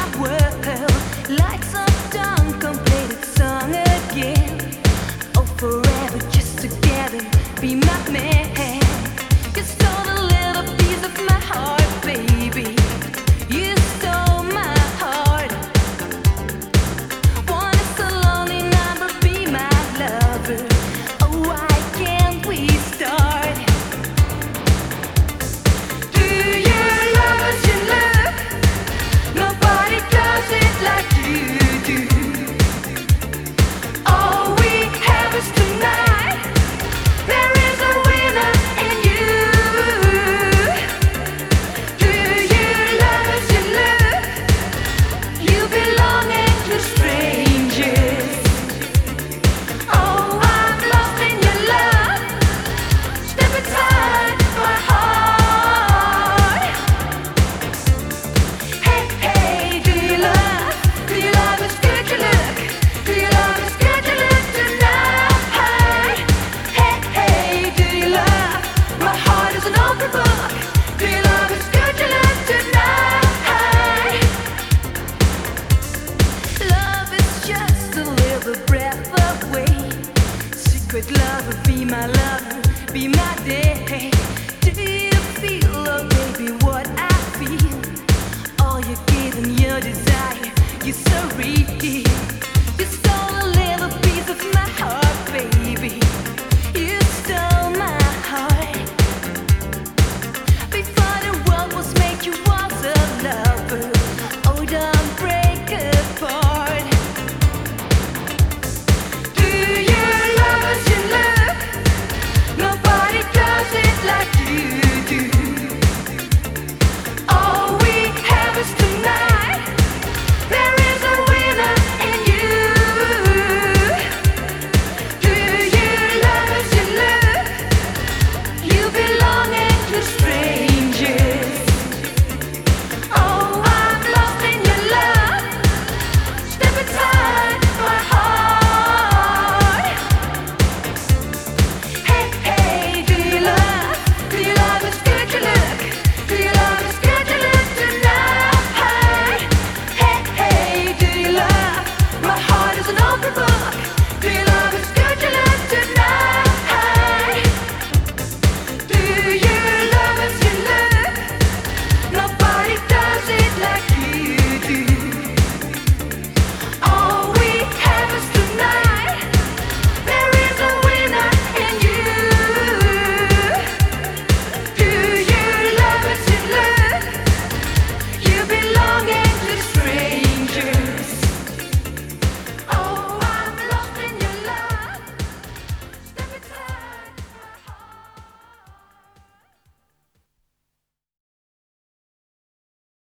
world. Lights up down, come play that song again. Oh, forever just together, be my man. You stole a little piece of my heart, baby. You stole my heart. Wanna so lonely now, but be my lover. Oh, why can't we start? Do you love us in love? Nobody does it like you do. All we have is tonight. There is a winner in you. Do you love us in love? You belonging to strangers. Oh, I'm lost in your love. Step inside my heart. Hey, hey, do you love? Do you love as good you look? Do you love as good you look tonight? Hey, hey, do you love? My heart is an open book. Do you love as good you look tonight? Love is just a little breath away. Secret lover, be my lover, be my day. Do you feel, oh baby, what I feel? All you're giving, your desire, you're so real.